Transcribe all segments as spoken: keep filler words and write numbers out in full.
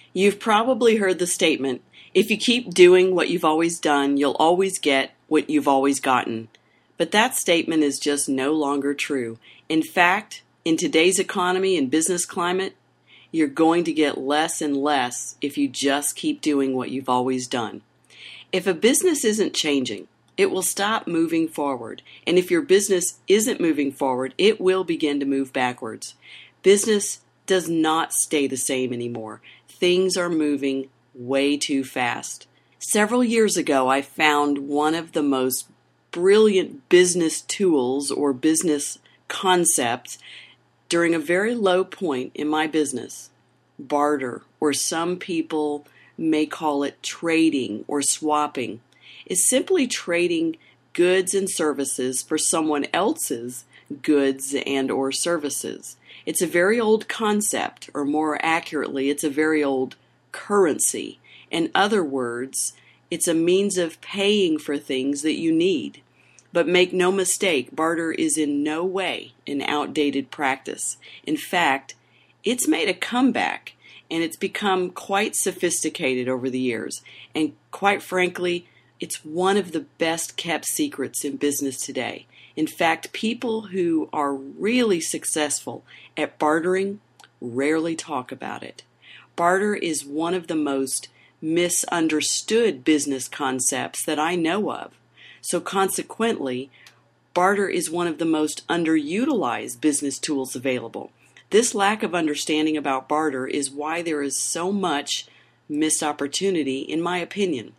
You've probably heard the statement, if you keep doing what you've always done, you'll always get what you've always gotten. But that statement is just no longer true. In fact, in today's economy and business climate, you're going to get less and less if you just keep doing what you've always done. If a business isn't changing, it will stop moving forward. And if your business isn't moving forward, it will begin to move backwards. Business does not stay the same anymore. Things are moving way too fast. Several years ago, I found one of the most brilliant business tools or business concepts during a very low point in my business. Barter, or some people may call it trading or swapping, is simply trading goods and services for someone else's goods and or services. It's a very old concept, or more accurately, it's a very old currency. In other words, it's a means of paying for things that you need. But make no mistake, barter is in no way an outdated practice. In fact, it's made a comeback, and it's become quite sophisticated over the years. And quite frankly, it's one of the best kept secrets in business today. In fact, people who are really successful at bartering rarely talk about it. Barter is one of the most misunderstood business concepts that I know of. So consequently, barter is one of the most underutilized business tools available. This lack of understanding about barter is why there is so much missed opportunity, in my opinion.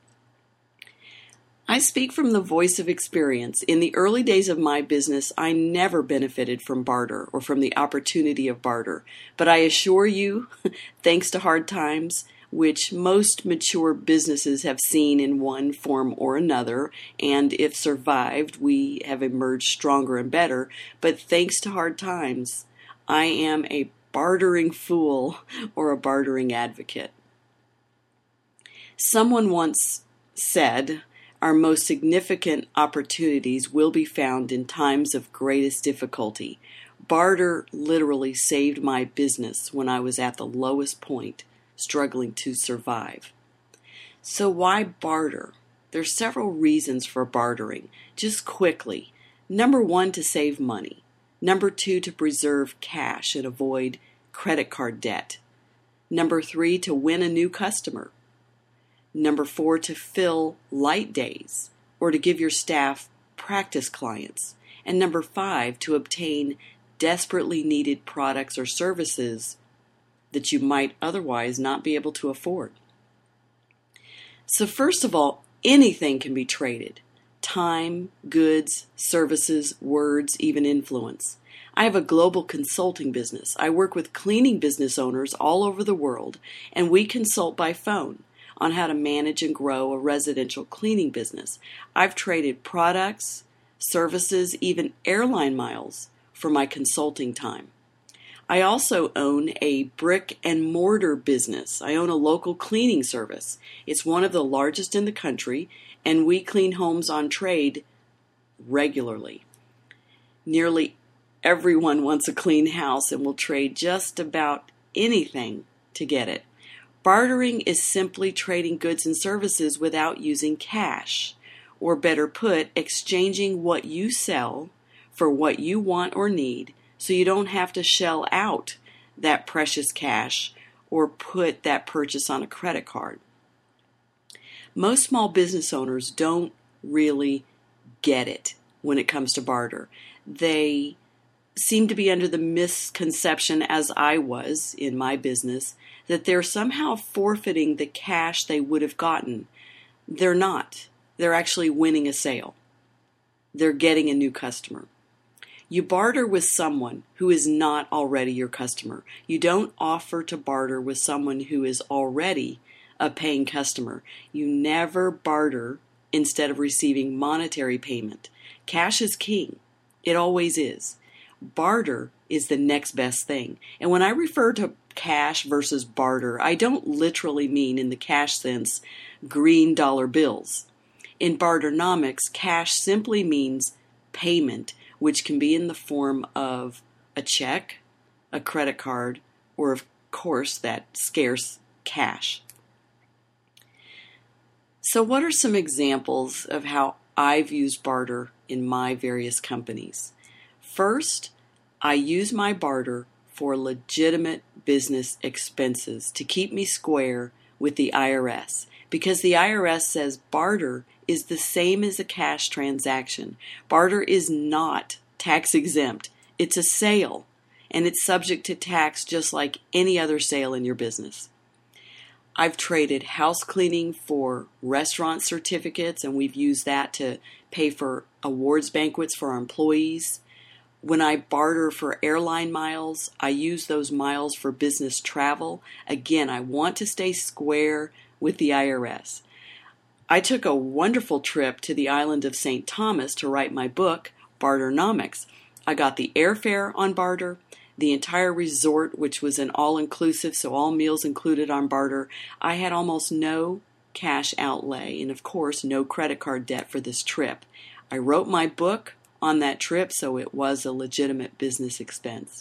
I speak from the voice of experience. In the early days of my business, I never benefited from barter or from the opportunity of barter. But I assure you, thanks to hard times, which most mature businesses have seen in one form or another, and if survived, we have emerged stronger and better. But thanks to hard times, I am a bartering fool or a bartering advocate. Someone once said, our most significant opportunities will be found in times of greatest difficulty. Barter literally saved my business when I was at the lowest point, struggling to survive. So why barter? There's several reasons for bartering. Just quickly. Number one, to save money. Number two, to preserve cash and avoid credit card debt. Number three, to win a new customer. Number four, to fill light days or to give your staff practice clients. And number five, to obtain desperately needed products or services that you might otherwise not be able to afford. So first of all, anything can be traded. Time, goods, services, words, even influence. I have a global consulting business. I work with cleaning business owners all over the world, and we consult by phone on how to manage and grow a residential cleaning business. I've traded products, services, even airline miles for my consulting time. I also own a brick and mortar business. I own a local cleaning service. It's one of the largest in the country, and we clean homes on trade regularly. Nearly everyone wants a clean house and will trade just about anything to get it. Bartering is simply trading goods and services without using cash, or better put, exchanging what you sell for what you want or need, so you don't have to shell out that precious cash or put that purchase on a credit card. Most small business owners don't really get it when it comes to barter. They seem to be under the misconception, as I was in my business, that they're somehow forfeiting the cash they would have gotten. They're not. They're actually winning a sale. They're getting a new customer. You barter with someone who is not already your customer. You don't offer to barter with someone who is already a paying customer. You never barter instead of receiving monetary payment. Cash is king. It always is. Barter is the next best thing. And when I refer to cash versus barter, I don't literally mean in the cash sense green dollar bills. In Barternomics, cash simply means payment, which can be in the form of a check, a credit card, or of course that scarce cash. So what are some examples of how I've used barter in my various companies? First, I use my barter for legitimate business expenses to keep me square with the I R S, because the I R S says barter is the same as a cash transaction. Barter is not tax exempt. It's a sale, and it's subject to tax just like any other sale in your business. I've traded house cleaning for restaurant certificates, and we've used that to pay for awards banquets for our employees. When I barter for airline miles, I use those miles for business travel. Again, I want to stay square with the I R S. I took a wonderful trip to the island of Saint Thomas to write my book, Barternomics. I got the airfare on barter, the entire resort, which was an all-inclusive, so all meals included on barter. I had almost no cash outlay and, of course, no credit card debt for this trip. I wrote my book on that trip, so it was a legitimate business expense.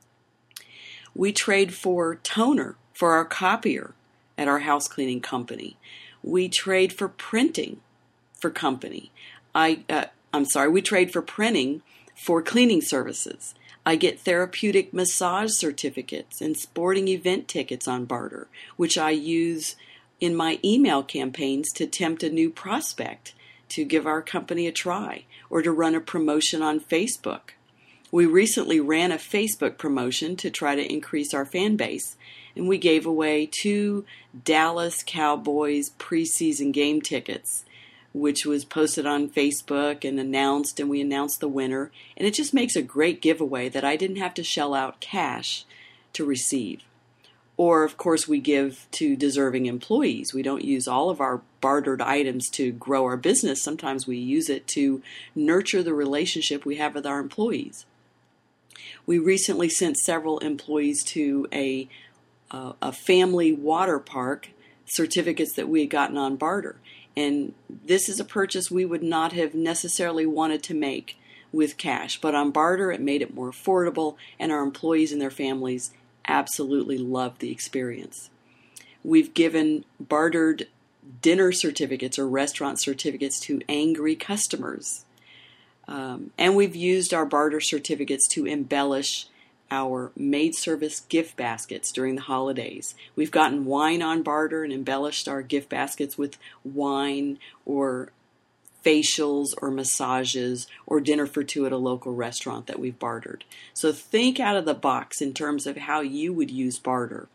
We trade for toner for our copier at our house cleaning company. We trade for printing for company. I, uh, I'm sorry, we trade for printing for cleaning services. I get therapeutic massage certificates and sporting event tickets on barter, which I use in my email campaigns to tempt a new prospect to give our company a try, or to run a promotion on Facebook. We recently ran a Facebook promotion to try to increase our fan base, and we gave away two Dallas Cowboys preseason game tickets, which was posted on Facebook and announced, and we announced the winner. And it just makes a great giveaway that I didn't have to shell out cash to receive. Or, of course, we give to deserving employees. We don't use all of our bartered items to grow our business. Sometimes we use it to nurture the relationship we have with our employees. We recently sent several employees to a, uh, a family water park, certificates that we had gotten on barter. And this is a purchase we would not have necessarily wanted to make with cash. But on barter, it made it more affordable, and our employees and their families absolutely loved the experience. We've given bartered dinner certificates or restaurant certificates to angry customers. Um, and we've used our barter certificates to embellish our maid service gift baskets during the holidays. We've gotten wine on barter and embellished our gift baskets with wine or facials or massages or dinner for two at a local restaurant that we've bartered. So think out of the box in terms of how you would use barter.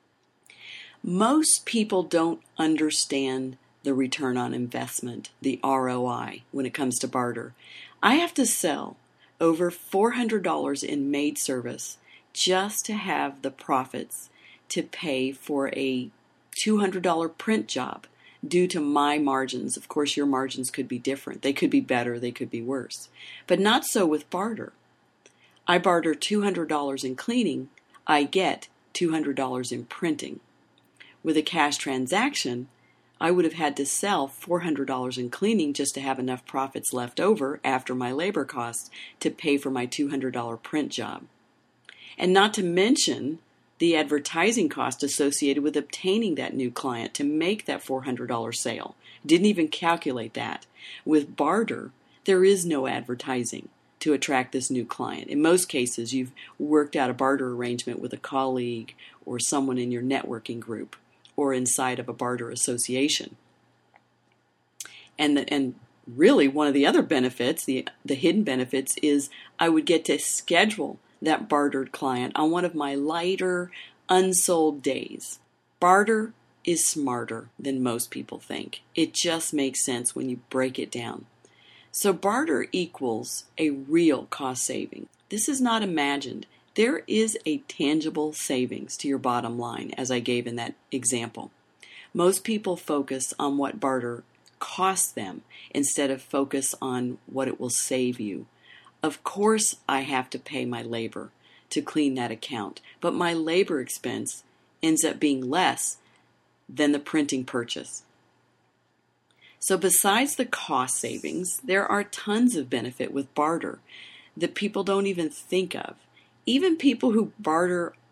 Most people don't understand the return on investment, the R O I, when it comes to barter. I have to sell over four hundred dollars in maid service just to have the profits to pay for a two hundred dollars print job due to my margins. Of course, your margins could be different. They could be better, they could be worse. But not so with barter. I barter two hundred dollars in cleaning, I get two hundred dollars in printing. With a cash transaction, I would have had to sell four hundred dollars in cleaning just to have enough profits left over after my labor costs to pay for my two hundred dollars print job. And not to mention the advertising cost associated with obtaining that new client to make that four hundred dollars sale. Didn't even calculate that. With barter, there is no advertising to attract this new client. In most cases, you've worked out a barter arrangement with a colleague or someone in your networking group or inside of a barter association. And the, and really one of the other benefits, the the hidden benefits, is I would get to schedule that bartered client on one of my lighter, unsold days. Barter is smarter than most people think. It just makes sense when you break it down. So barter equals a real cost saving. This is not imagined. There is a tangible savings to your bottom line, as I gave in that example. Most people focus on what barter costs them instead of focus on what it will save you. Of course, I have to pay my labor to clean that account, but my labor expense ends up being less than the printing purchase. So besides the cost savings, there are tons of benefit with barter that people don't even think of. Even people who barter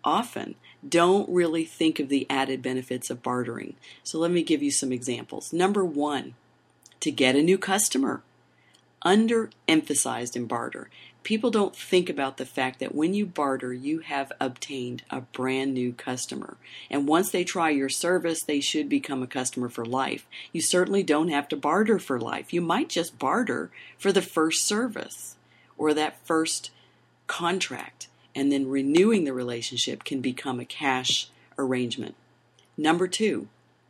often don't really think of the added benefits of bartering. So let me give you some examples. Number one, to get a new customer. Underemphasized in barter. People don't think about the fact that when you barter, you have obtained a brand new customer. And once they try your service, they should become a customer for life. You certainly don't have to barter for life. You might just barter for the first service or that first contract, and then renewing the relationship can become a cash arrangement. Number two,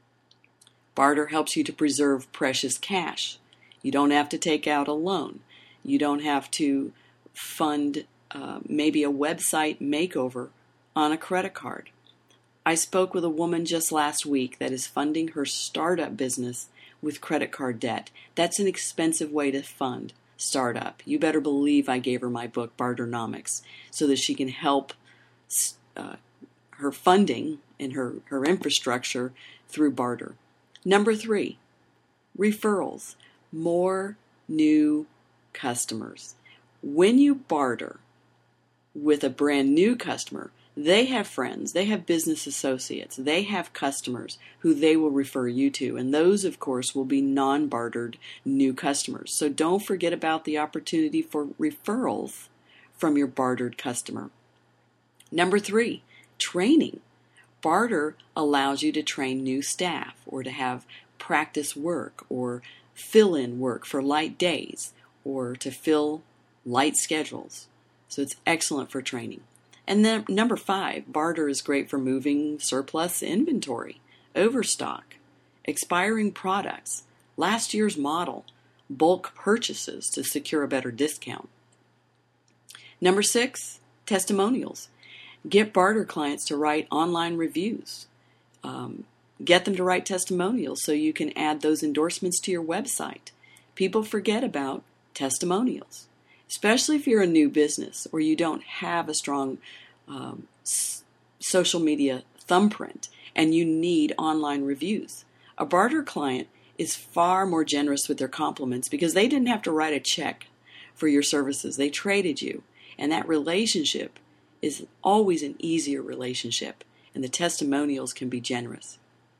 barter helps you to preserve precious cash. You don't have to take out a loan. You don't have to fund uh, maybe a website makeover on a credit card. I spoke with a woman just last week that is funding her startup business with credit card debt. That's an expensive way to fund startup. You better believe I gave her my book, Barternomics, so that she can help uh, her funding and her, her infrastructure through barter. Number three, referrals. More new customers. When you barter with a brand new customer, they have friends, they have business associates, they have customers who they will refer you to, and those, of course, will be non-bartered new customers. So don't forget about the opportunity for referrals from your bartered customer. Number three, training. Barter allows you to train new staff or to have practice work or fill-in work for light days or to fill light schedules. So it's excellent for training. And then number five, barter is great for moving surplus inventory, overstock, expiring products, last year's model, bulk purchases to secure a better discount. Number six, testimonials. Get barter clients to write online reviews. Um, get them to write testimonials so you can add those endorsements to your website. People forget about testimonials, especially if you're a new business or you don't have a strong um, s- social media thumbprint and you need online reviews. A barter client is far more generous with their compliments because they didn't have to write a check for your services. They traded you, and that relationship is always an easier relationship, and the testimonials can be generous.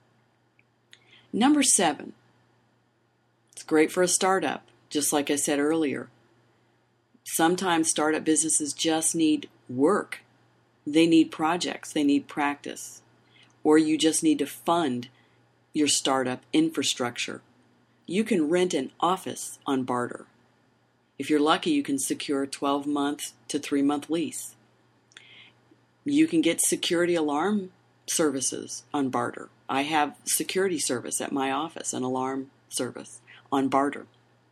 Number seven, it's great for a startup, just like I said earlier. Sometimes startup businesses just need work. They need projects. They need practice. Or you just need to fund your startup infrastructure. You can rent an office on barter. If you're lucky, you can secure a twelve-month to three-month lease. You can get security alarm services on barter. I have security service at my office, an alarm service on barter.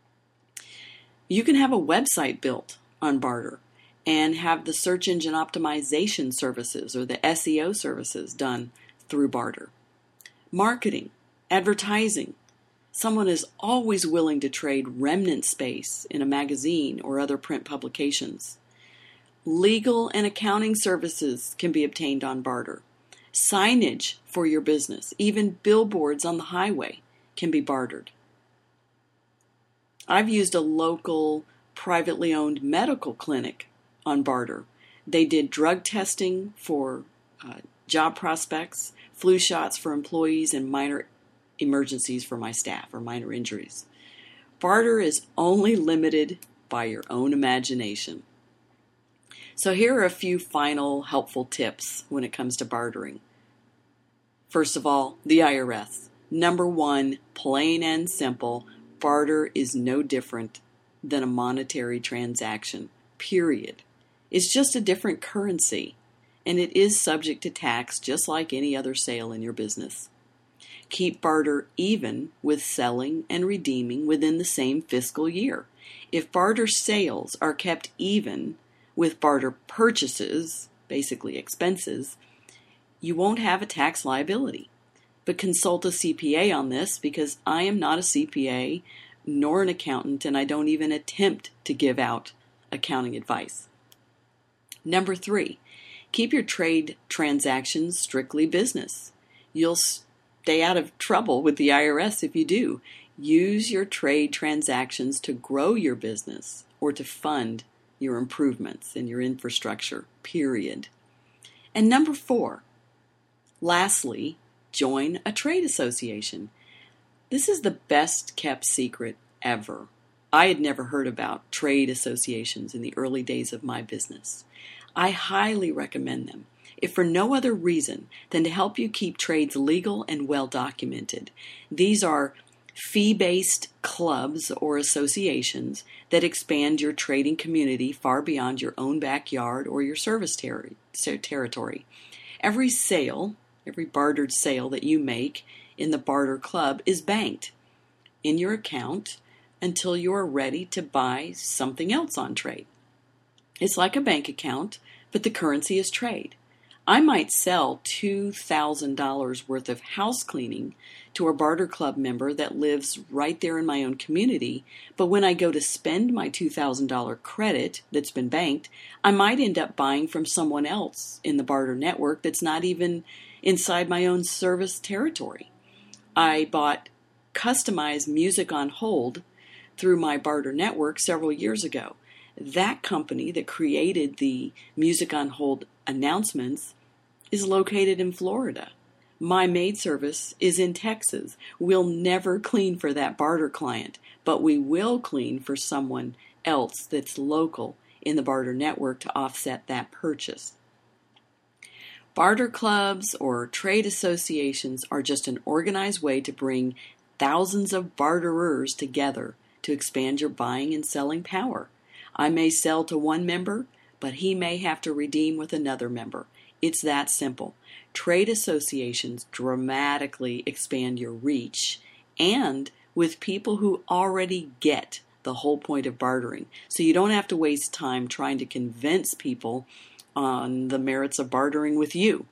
You can have a website built on barter and have the search engine optimization services or the S E O services done through barter. Marketing, advertising. Someone is always willing to trade remnant space in a magazine or other print publications. Legal and accounting services can be obtained on barter. Signage for your business, even billboards on the highway, can be bartered. I've used a local privately owned medical clinic on barter. They did drug testing for uh, job prospects, flu shots for employees, and minor emergencies for my staff or minor injuries. Barter is only limited by your own imagination. So here are a few final helpful tips when it comes to bartering. First of all, the I R S. Number one, plain and simple, barter is no different than a monetary transaction, period. It's just a different currency, and it is subject to tax just like any other sale in your business. Keep barter even with selling and redeeming within the same fiscal year. If barter sales are kept even with barter purchases, basically expenses, you won't have a tax liability. But consult a C P A on this because I am not a C P A nor an accountant, and I don't even attempt to give out accounting advice. Number three, keep your trade transactions strictly business. You'll stay out of trouble with the I R S if you do. Use your trade transactions to grow your business or to fund your improvements in your infrastructure, period. And number four, lastly, join a trade association. This is the best kept secret ever. I had never heard about trade associations in the early days of my business. I highly recommend them, if for no other reason than to help you keep trades legal and well documented. These are fee-based clubs or associations that expand your trading community far beyond your own backyard or your service ter- territory. Every sale, every bartered sale that you make in the barter club is banked in your account until you are ready to buy something else on trade. It's like a bank account, but the currency is trade. I might sell two thousand dollars worth of house cleaning to a barter club member that lives right there in my own community, but when I go to spend my two thousand dollars credit that's been banked, I might end up buying from someone else in the barter network that's not even inside my own service territory. I bought customized music on hold through my barter network several years ago. That company that created the Music on Hold announcements is located in Florida. My maid service is in Texas. We'll never clean for that barter client, but we will clean for someone else that's local in the barter network to offset that purchase. Barter clubs or trade associations are just an organized way to bring thousands of barterers together to expand your buying and selling power. I may sell to one member, but he may have to redeem with another member. It's that simple. Trade associations dramatically expand your reach, and with people who already get the whole point of bartering. So you don't have to waste time trying to convince people on the merits of bartering with you.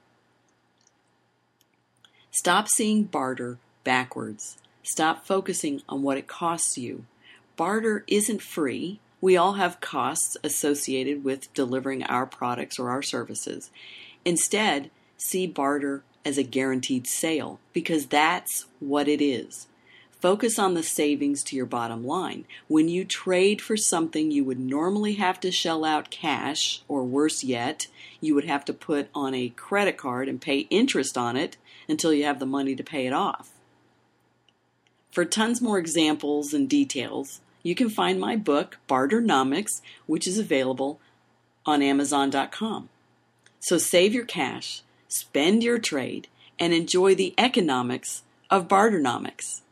Stop seeing barter backwards. Stop focusing on what it costs you. Barter isn't free. We all have costs associated with delivering our products or our services. Instead, see barter as a guaranteed sale, because that's what it is. Focus on the savings to your bottom line. When you trade for something you would normally have to shell out cash, or worse yet, you would have to put on a credit card and pay interest on it until you have the money to pay it off. For tons more examples and details, you can find my book, Barternomics, which is available on Amazon dot com. So save your cash, spend your trade, and enjoy the economics of Barternomics.